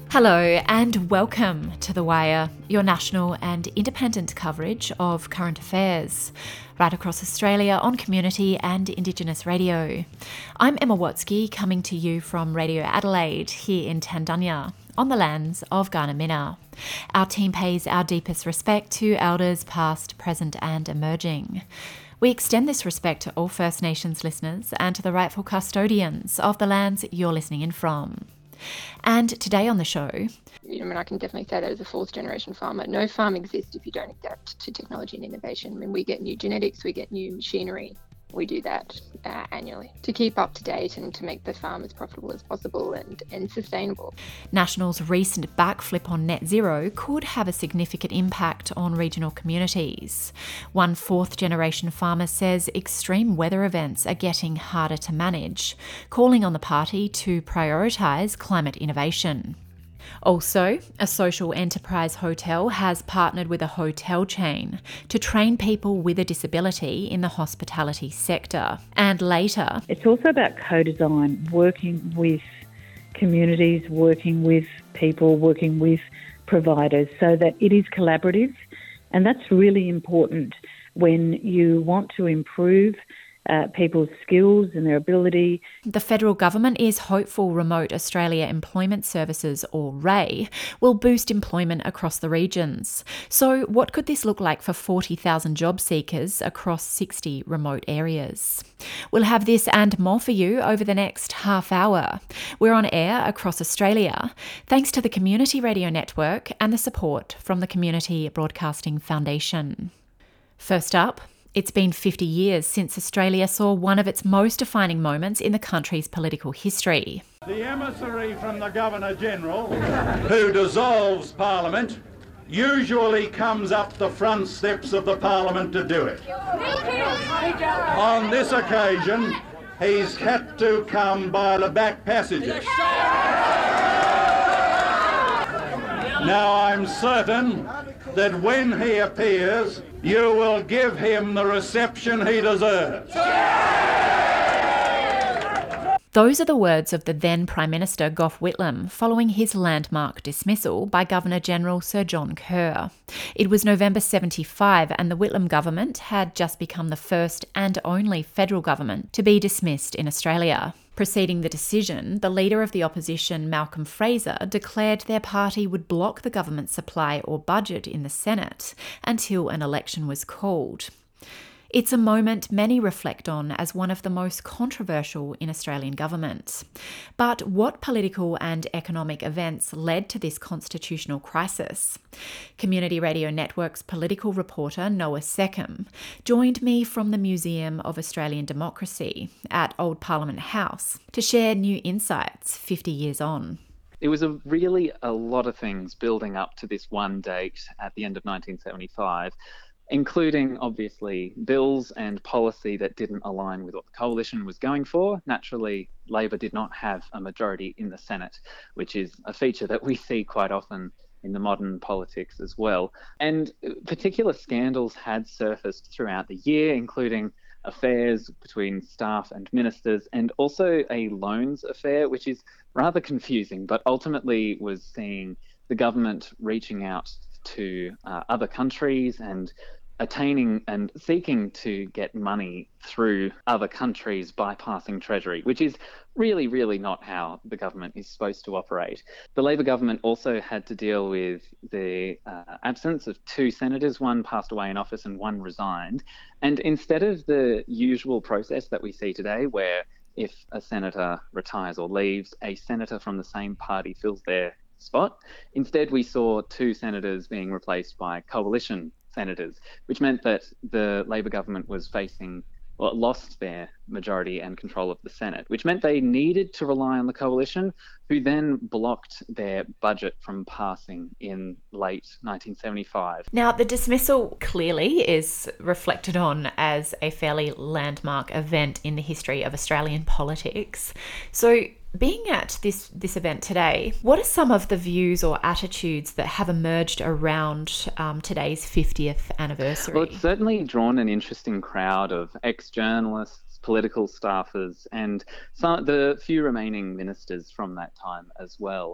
Hello and welcome to The Wire, your national and independent coverage of current affairs, right across Australia on Community and Indigenous radio. I'm Emma Watsky, coming to you from Radio Adelaide here in Tandunya, on the lands of Kaurna Minna. Our team pays our deepest respect to elders past, present and emerging. We extend this respect to all First Nations listeners and to the rightful custodians of the lands you're listening in from. And today on the show... I can definitely say that as a fourth generation farmer, no farm exists if you don't adapt to technology and innovation. We get new genetics, we get new machinery. We do that annually to keep up to date and to make the farm as profitable as possible and sustainable. National's recent backflip on net zero could have a significant impact on regional communities. One fourth generation farmer says extreme weather events are getting harder to manage, calling on the party to prioritise climate innovation. Also, a social enterprise hotel has partnered with a hotel chain to train people with a disability in the hospitality sector. And later... It's also about co-design, working with communities, working with people, working with providers so that it is collaborative. And that's really important when you want to improve people's skills and their ability. The federal government is hopeful Remote Australia Employment Services, or RAE, will boost employment across the regions. So what could this look like for 40,000 job seekers across 60 remote areas? We'll have this and more for you over the next half hour. We're on air across Australia, thanks to the Community Radio Network and the support from the Community Broadcasting Foundation. First up, it's been 50 years since Australia saw one of its most defining moments in the country's political history. The emissary from the Governor-General, who dissolves Parliament, usually comes up the front steps of the Parliament to do it. On this occasion, he's had to come by the back passages. Now I'm certain that when he appears, you will give him the reception he deserves. Those are the words of the then Prime Minister Gough Whitlam following his landmark dismissal by Governor-General Sir John Kerr. It was November 75 and the Whitlam government had just become the first and only federal government to be dismissed in Australia. Preceding the decision, the leader of the opposition, Malcolm Fraser, declared their party would block the government's supply or budget in the Senate until an election was called. It's a moment many reflect on as one of the most controversial in Australian government. But what political and economic events led to this constitutional crisis? Community Radio Network's political reporter Noah Seckham joined me from the Museum of Australian Democracy at Old Parliament House to share new insights 50 years on. It was really a lot of things building up to this one date at the end of 1975, including, obviously, bills and policy that didn't align with what the coalition was going for. Naturally, Labor did not have a majority in the Senate, which is a feature that we see quite often in the modern politics as well. And particular scandals had surfaced throughout the year, including affairs between staff and ministers, and also a loans affair, which is rather confusing, but ultimately was seeing the government reaching out to other countries and attaining and seeking to get money through other countries bypassing Treasury, which is really, really not how the government is supposed to operate. The Labor government also had to deal with the absence of two senators. One passed away in office and one resigned. And instead of the usual process that we see today, where if a senator retires or leaves, a senator from the same party fills their spot, instead we saw two senators being replaced by coalition senators, which meant that the Labor government was lost their majority and control of the Senate, which meant they needed to rely on the coalition, who then blocked their budget from passing in late 1975. Now, the dismissal clearly is reflected on as a fairly landmark event in the history of Australian politics. So, being at this event today, what are some of the views or attitudes that have emerged around today's 50th anniversary? Well, it's certainly drawn an interesting crowd of ex-journalists, political staffers, and the few remaining ministers from that time as well.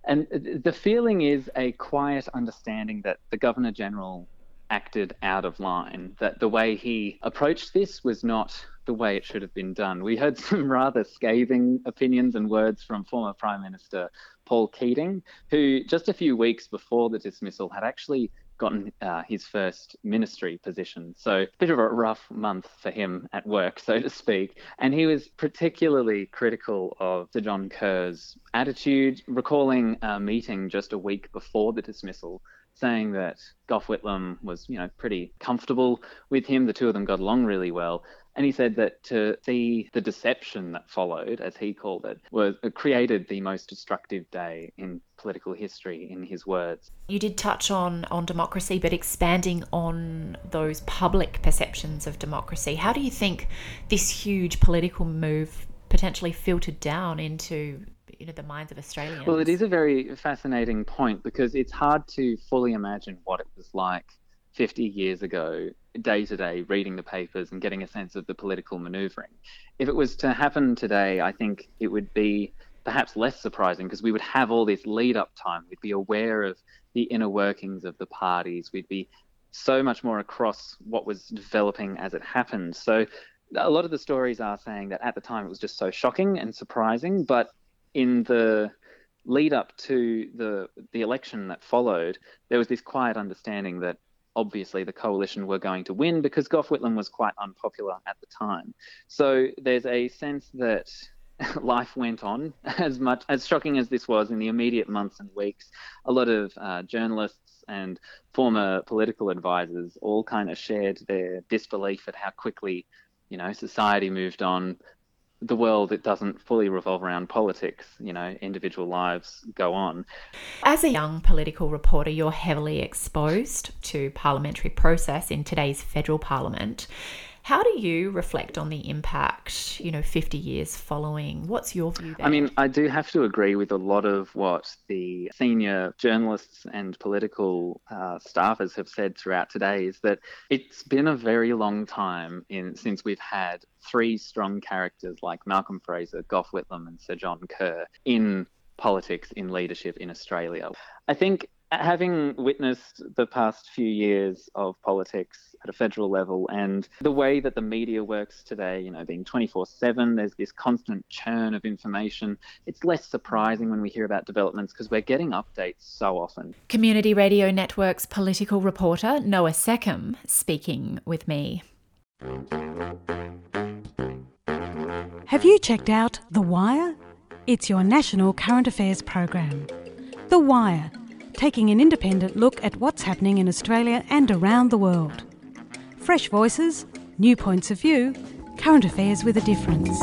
And the feeling is a quiet understanding that the Governor-General acted out of line, that the way he approached this was not the way it should have been done. We heard some rather scathing opinions and words from former Prime Minister Paul Keating, who just a few weeks before the dismissal had actually gotten his first ministry position. So a bit of a rough month for him at work, so to speak. And he was particularly critical of Sir John Kerr's attitude, recalling a meeting just a week before the dismissal, saying that Gough Whitlam was, pretty comfortable with him. The two of them got along really well. And he said that to see the deception that followed, as he called it, created the most destructive day in political history, in his words. You did touch on democracy, but expanding on those public perceptions of democracy, how do you think this huge political move potentially filtered down into the minds of Australians? Well, it is a very fascinating point, because it's hard to fully imagine what it was like 50 years ago, day to day, reading the papers and getting a sense of the political manoeuvring. If it was to happen today, I think it would be perhaps less surprising, because we would have all this lead up time. We'd be aware of the inner workings of the parties. We'd be so much more across what was developing as it happened. So a lot of the stories are saying that at the time it was just so shocking and surprising, but in the lead up to the election that followed, there was this quiet understanding that obviously the coalition were going to win, because Gough Whitlam was quite unpopular at the time. So there's a sense that life went on, as much as shocking as this was in the immediate months and weeks. A lot of journalists and former political advisors all kind of shared their disbelief at how quickly, society moved on. The world, it doesn't fully revolve around politics, individual lives go on. As a young political reporter, you're heavily exposed to parliamentary process in today's federal parliament. How do you reflect on the impact, 50 years following? What's your view there? I mean, I do have to agree with a lot of what the senior journalists and political staffers have said throughout today, is that it's been a very long time since we've had three strong characters like Malcolm Fraser, Gough Whitlam and Sir John Kerr in politics, in leadership in Australia. I think having witnessed the past few years of politics at a federal level and the way that the media works today, being 24/7, there's this constant churn of information. It's less surprising when we hear about developments, because we're getting updates so often. Community Radio Network's political reporter Noah Seckham speaking with me. Have you checked out The Wire? It's your national current affairs program. The Wire, taking an independent look at what's happening in Australia and around the world. Fresh voices, new points of view, current affairs with a difference.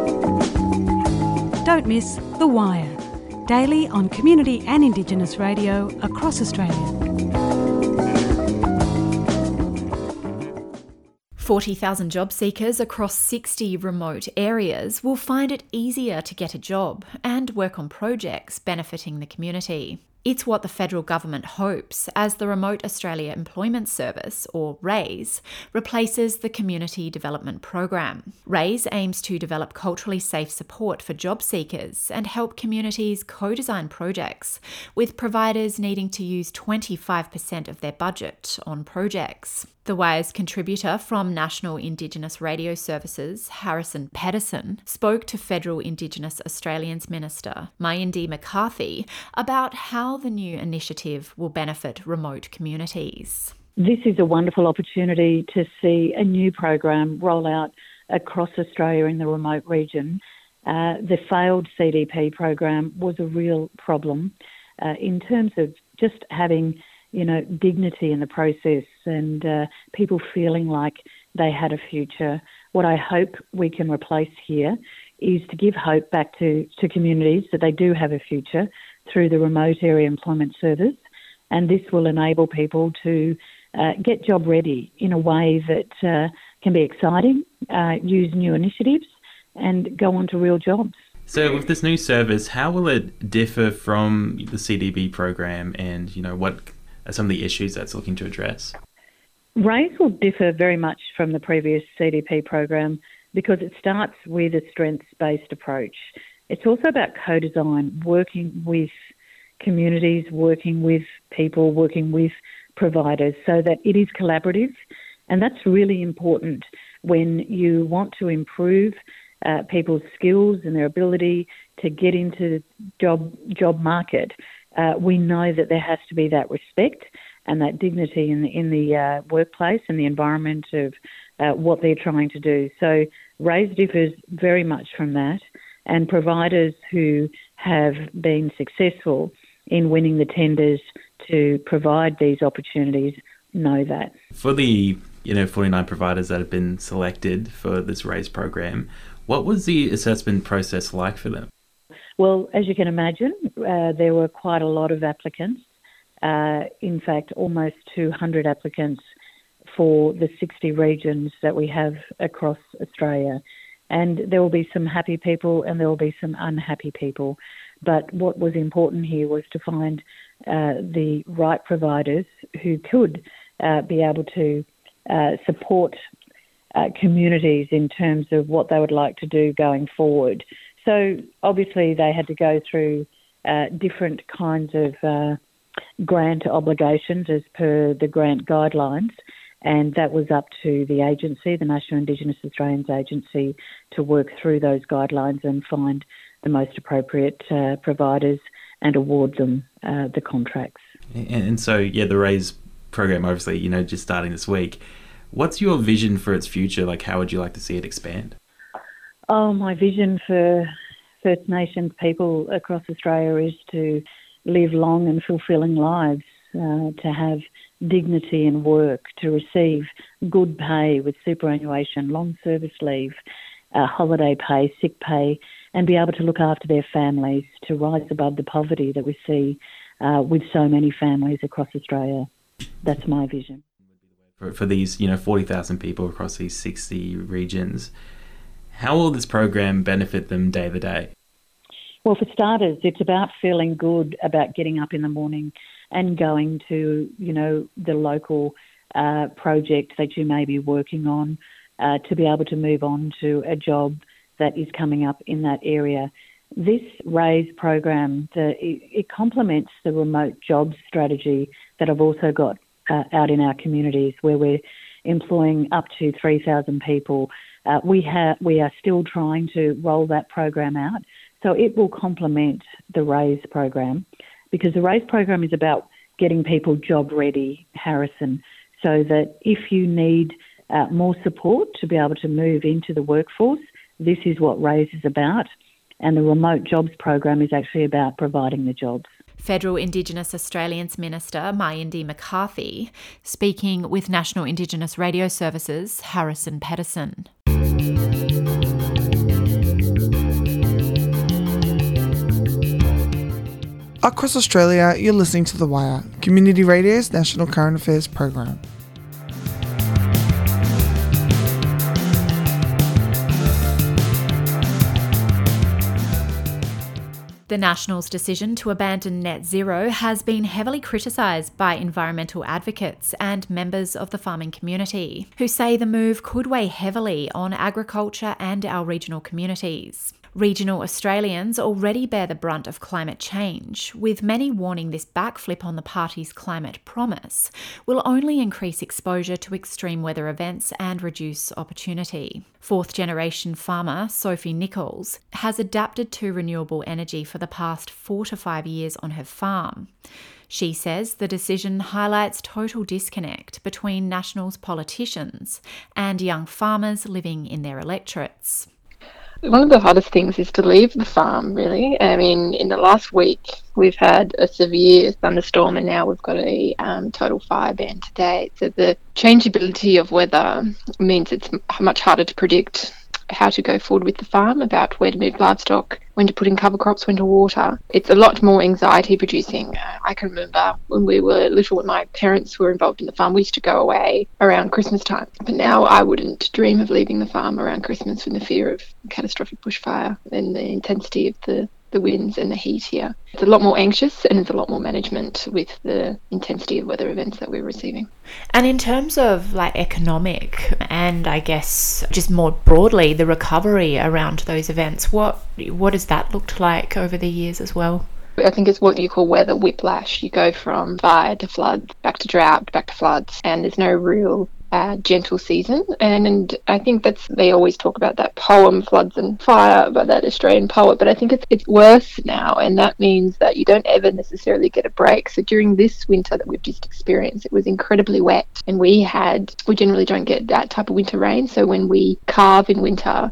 Don't miss The Wire, daily on community and Indigenous radio across Australia. 40,000 job seekers across 60 remote areas will find it easier to get a job and work on projects benefiting the community. It's what the federal government hopes as the Remote Australia Employment Service, or RAISE, replaces the Community Development Program. RAISE aims to develop culturally safe support for job seekers and help communities co-design projects, with providers needing to use 25% of their budget on projects. The Wire's contributor from National Indigenous Radio Services, Harrison Pedersen, spoke to Federal Indigenous Australians Minister Mayindi McCarthy about how the new initiative will benefit remote communities. This is a wonderful opportunity to see a new program roll out across Australia in the remote region. The failed CDP program was a real problem in terms of just having dignity in the process and people feeling like they had a future. What I hope we can replace here is to give hope back to communities that they do have a future through the Remote Area Employment Service, and this will enable people to get job ready in a way that can be exciting, use new initiatives and go on to real jobs. So with this new service, how will it differ from the CDP program, and what are some of the issues that's looking to address? RAISE will differ very much from the previous CDP program because it starts with a strengths-based approach. It's also about co-design, working with communities, working with people, working with providers, so that it is collaborative. And that's really important when you want to improve people's skills and their ability to get into job market. We know that there has to be that respect and that dignity in the workplace and the environment of what they're trying to do. So RAISE differs very much from that, and providers who have been successful in winning the tenders to provide these opportunities know that. For the 49 providers that have been selected for this RAISE program, what was the assessment process like for them? Well, as you can imagine, there were quite a lot of applicants. In fact, almost 200 applicants for the 60 regions that we have across Australia. And there will be some happy people and there will be some unhappy people. But what was important here was to find the right providers who could be able to support communities in terms of what they would like to do going forward. So obviously they had to go through different kinds of grant obligations as per the grant guidelines, and that was up to the agency, the National Indigenous Australians Agency, to work through those guidelines and find the most appropriate providers and award them the contracts. And so, the RAISE program, obviously, just starting this week. What's your vision for its future? Like, how would you like to see it expand? Oh, my vision for First Nations people across Australia is to live long and fulfilling lives, to have dignity in work, to receive good pay with superannuation, long service leave, holiday pay, sick pay, and be able to look after their families, to rise above the poverty that we see with so many families across Australia. That's my vision. For these, 40,000 people across these 60 regions, how will this program benefit them day to day? Well, for starters, it's about feeling good about getting up in the morning and going to, the local project that you may be working on, to be able to move on to a job that is coming up in that area. This RAISE program, it complements the remote jobs strategy that I've also got out in our communities, where we're employing up to 3,000 people. We are still trying to roll that program out. So it will complement the RAISE program, because the RAISE program is about getting people job ready, Harrison, so that if you need more support to be able to move into the workforce, this is what RAISE is about. And the remote jobs program is actually about providing the jobs. Federal Indigenous Australians Minister Mayindi McCarthy speaking with National Indigenous Radio Services' Harrison Pedersen. Across Australia, you're listening to The Wire, Community Radio's national current affairs program. The Nationals' decision to abandon net zero has been heavily criticised by environmental advocates and members of the farming community, who say the move could weigh heavily on agriculture and our regional communities. Regional Australians already bear the brunt of climate change, with many warning this backflip on the party's climate promise will only increase exposure to extreme weather events and reduce opportunity. Fourth-generation farmer Sophie Nichols has adapted to renewable energy for the past 4 to 5 years on her farm. She says the decision highlights total disconnect between Nationals politicians and young farmers living in their electorates. One of the hardest things is to leave the farm, really. I mean, in the last week, we've had a severe thunderstorm, and now we've got a total fire ban today. So the changeability of weather means it's much harder to predict how to go forward with the farm, about where to move livestock, when to put in cover crops, when to water. It's a lot more anxiety producing. I can remember when we were little and my parents were involved in the farm, we used to go away around Christmas time. But now I wouldn't dream of leaving the farm around Christmas with the fear of catastrophic bushfire and the intensity of the winds and the heat here. It's a lot more anxious, and it's a lot more management with the intensity of weather events that we're receiving. And in terms of economic and I guess just more broadly the recovery around those events, what has that looked like over the years as well? I think it's what you call weather whiplash. You go from fire to floods, back to drought, back to floods, and there's no real gentle season. And I think they always talk about that poem, Floods and Fire, by that Australian poet, but I think it's worse now, and that means that you don't ever necessarily get a break. So during this winter that we've just experienced, it was incredibly wet, and we generally don't get that type of winter rain. So when we carve in winter,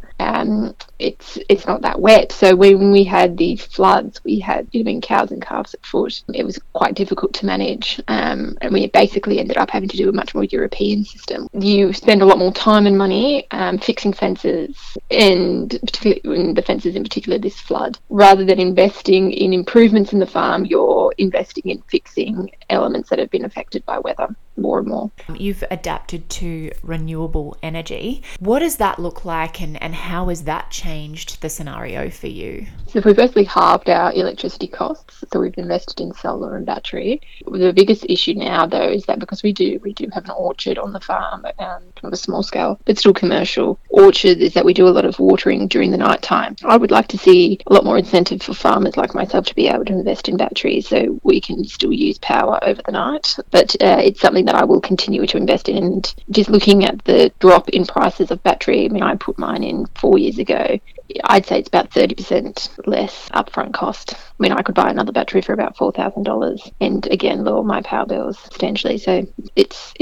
it's not that wet. So when we had the floods, we had cows and calves at foot. It was quite difficult to manage, and we basically ended up having to do a much more European system. You spend a lot more time and money fixing fences, and particularly in the fences in particular this flood. Rather than investing in improvements in the farm, you're investing in fixing elements that have been affected by weather more and more. You've adapted to renewable energy. What does that look like, and how has that changed the scenario for you? So we've firstly halved our electricity costs, so we've invested in solar and battery. The biggest issue now, though, is that because we do have an orchard on the farm, kind of a small scale, but still commercial orchard, is that we do a lot of watering during the night time. I would like to see a lot more incentive for farmers like myself to be able to invest in batteries so we can still use power over the night. But it's something that I will continue to invest in. And just looking at the drop in prices of battery, I put mine in 4 years ago. I'd say it's about 30% less upfront cost. I could buy another battery for about $4,000 and again lower my power bills substantially. So it's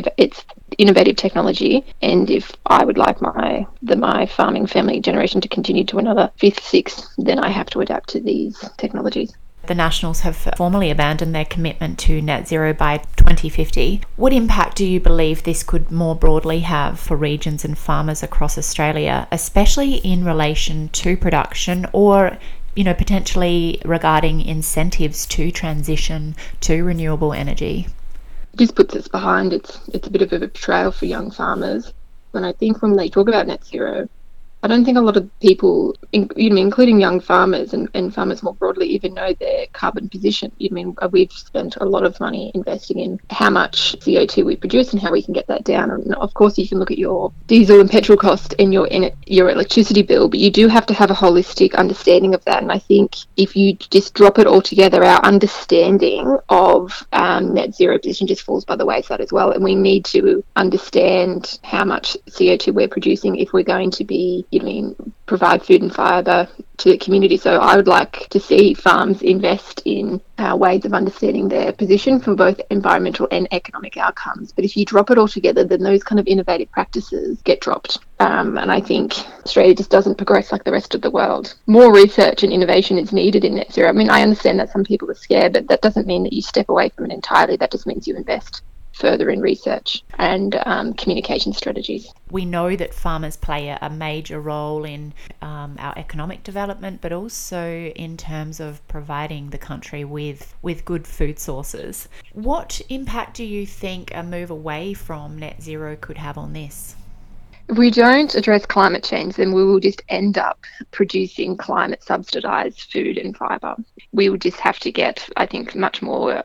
innovative technology, and if I would like my farming family generation to continue to another 5th, 6th, then I have to adapt to these technologies. The Nationals have formally abandoned their commitment to net zero by 2050. What impact do you believe this could more broadly have for regions and farmers across Australia, especially in relation to production or, potentially regarding incentives to transition to renewable energy? It just puts us behind. It's a bit of a betrayal for young farmers. And I think when they talk about net zero, I don't think a lot of people, including young farmers and farmers more broadly, even know their carbon position. We've spent a lot of money investing in how much CO2 we produce and how we can get that down. And of course, you can look at your diesel and petrol cost and your electricity bill, but you do have to have a holistic understanding of that. And I think if you just drop it all together, our understanding of net zero position just falls by the wayside as well. And we need to understand how much CO2 we're producing if we're going to be provide food and fibre to the community. So I would like to see farms invest in ways of understanding their position for both environmental and economic outcomes. But if you drop it all together, then those kind of innovative practices get dropped. And I think Australia just doesn't progress like the rest of the world. More research and innovation is needed in net zero. I understand that some people are scared, but that doesn't mean that you step away from it entirely. That just means you invest further in research and communication strategies. We know that farmers play a major role in our economic development, but also in terms of providing the country with good food sources. What impact do you think a move away from net zero could have on this? If we don't address climate change, then we will just end up producing climate subsidised food and fibre. We will just have to get, I think, much more,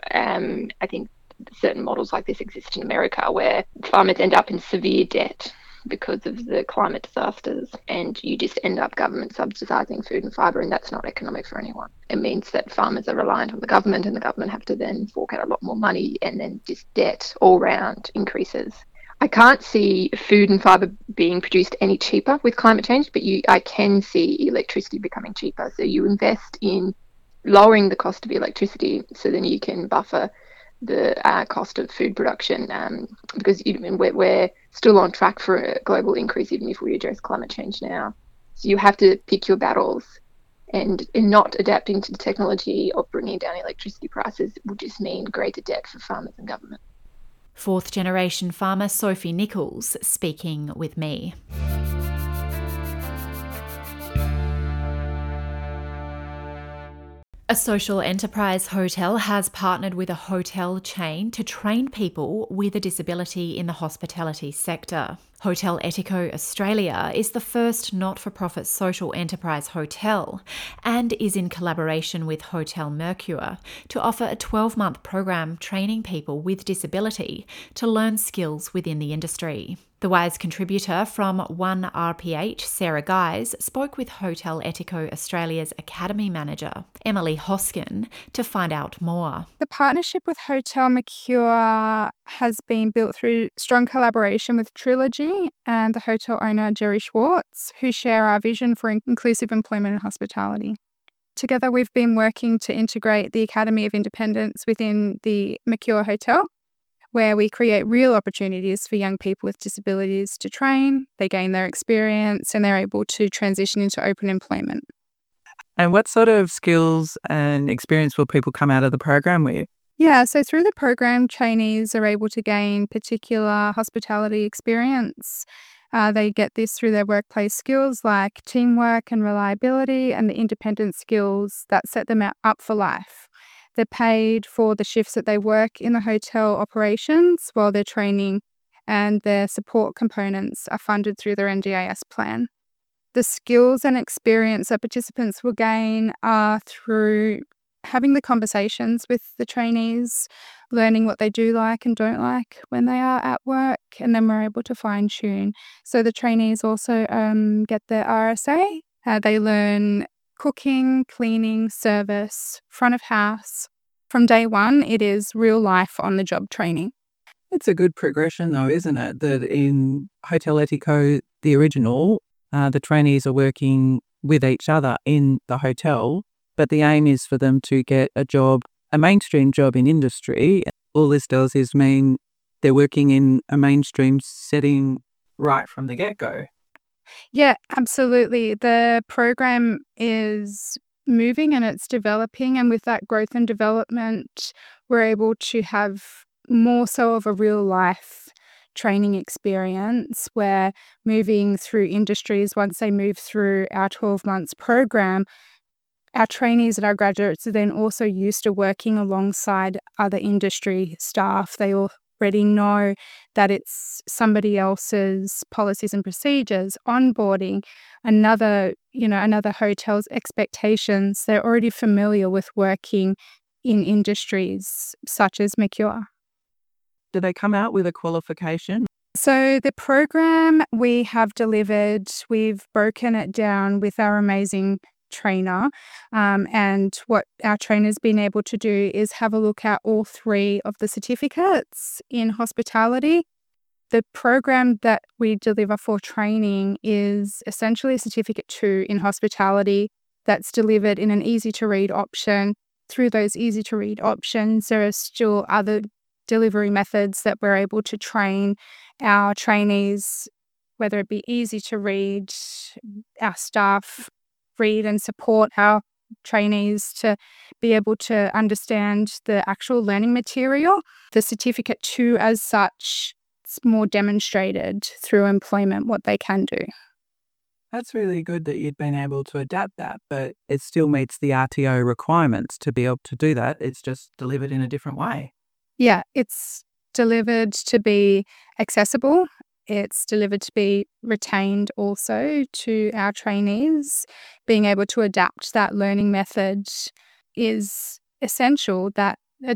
certain models like this exist in America where farmers end up in severe debt because of the climate disasters, and you just end up government subsidising food and fibre, and that's not economic for anyone. It means that farmers are reliant on the government, and the government have to then fork out a lot more money, and then just debt all round increases. I can't see food and fibre being produced any cheaper with climate change, but I can see electricity becoming cheaper. So you invest in lowering the cost of electricity so then you can buffer the cost of food production, because we're still on track for a global increase even if we address climate change now. So you have to pick your battles, and in not adapting to the technology of bringing down electricity prices will just mean greater debt for farmers and government. Fourth generation farmer Sophie Nichols speaking with me. A social enterprise hotel has partnered with a hotel chain to train people with a disability in the hospitality sector. Hotel Etico Australia is the first not-for-profit social enterprise hotel and is in collaboration with Hotel Mercure to offer a 12-month program training people with disability to learn skills within the industry. The Wire's contributor from 1RPH, Sarah Guys, spoke with Hotel Etico Australia's Academy Manager, Emily Hoskin, to find out more. The partnership with Hotel Mercure has been built through strong collaboration with Trilogy and the hotel owner Jerry Schwartz, who share our vision for inclusive employment and hospitality. Together, we've been working to integrate the Academy of Independence within the Mercure Hotel, where we create real opportunities for young people with disabilities to train, they gain their experience, and they're able to transition into open employment. And what sort of skills and experience will people come out of the program with? Yeah, so through the program, trainees are able to gain particular hospitality experience. They get this through their workplace skills like teamwork and reliability, and the independent skills that set them up for life. They're paid for the shifts that they work in the hotel operations while they're training, and their support components are funded through their NDIS plan. The skills and experience that participants will gain are through having the conversations with the trainees, learning what they do like and don't like when they are at work, and then we're able to fine-tune. So the trainees also get their RSA. They learn cooking, cleaning, service, front of house. From day one, it is real life on-the-job training. It's a good progression though, isn't it? That in Hotel Etico, the original, the trainees are working with each other in the hotel, but the aim is for them to get a job, a mainstream job in industry. All this does is mean they're working in a mainstream setting right from the get-go. Yeah, absolutely. The program is moving and it's developing, and with that growth and development, we're able to have more so of a real life training experience where moving through industries, once they move through our 12 months program, our trainees and our graduates are then also used to working alongside other industry staff. They already know that it's somebody else's policies and procedures, onboarding, another hotel's expectations. They're already familiar with working in industries such as Mercure. Do they come out with a qualification? So the program we have delivered, we've broken it down with our amazing trainer, and what our trainer's been able to do is have a look at all 3 of the certificates in hospitality. The program that we deliver for training is essentially a Certificate 2 in hospitality that's delivered in an easy-to-read option. Through those easy-to-read options, there are still other delivery methods that we're able to train our trainees, whether it be easy to read, our staff read and support our trainees to be able to understand the actual learning material. The Certificate 2 as such, it's more demonstrated through employment what they can do. That's really good that you'd been able to adapt that, but it still meets the RTO requirements to be able to do that. It's just delivered in a different way. Yeah, it's delivered to be accessible. It's delivered to be retained also to our trainees. Being able to adapt that learning method is essential. That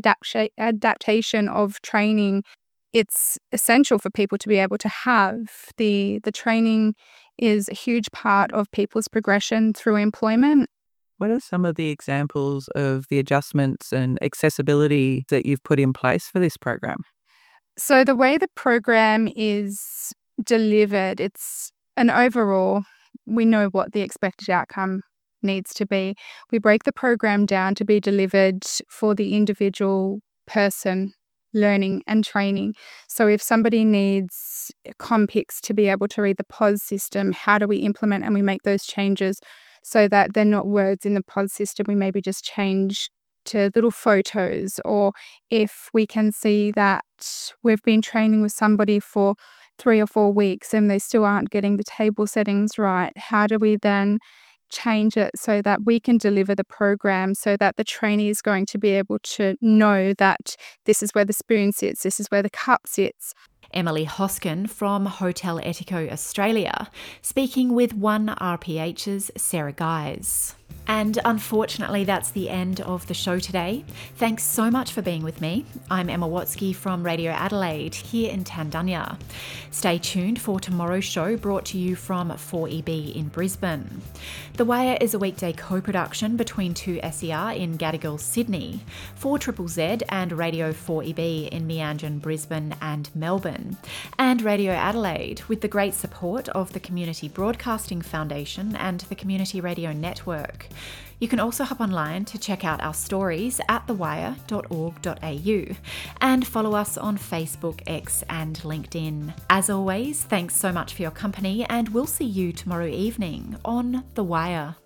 adaptation of training, it's essential for people to be able to have. The training is a huge part of people's progression through employment. What are some of the examples of the adjustments and accessibility that you've put in place for this program? So the way the program is delivered, it's an overall, we know what the expected outcome needs to be. We break the program down to be delivered for the individual person learning and training. So if somebody needs Compix to be able to read the POS system, how do we implement and we make those changes so that they're not words in the POS system? We maybe just change to little photos. Or if we can see that we've been training with somebody for 3 or 4 weeks and they still aren't getting the table settings right, how do we then change it so that we can deliver the program so that the trainee is going to be able to know that this is where the spoon sits, this is where the cup sits. Emily Hoskin from Hotel Etico Australia, speaking with 1RPH's Sarah Guys. And unfortunately, that's the end of the show today. Thanks so much for being with me. I'm Emma Watsky from Radio Adelaide here in Tandanya. Stay tuned for tomorrow's show, brought to you from 4EB in Brisbane. The Wire is a weekday co-production between 2SER in Gadigal, Sydney, 4ZZZ and Radio 4EB in Meanjin, Brisbane and Melbourne, and Radio Adelaide with the great support of the Community Broadcasting Foundation and the Community Radio Network. You can also hop online to check out our stories at thewire.org.au and follow us on Facebook, X and LinkedIn. As always, thanks so much for your company, and we'll see you tomorrow evening on The Wire.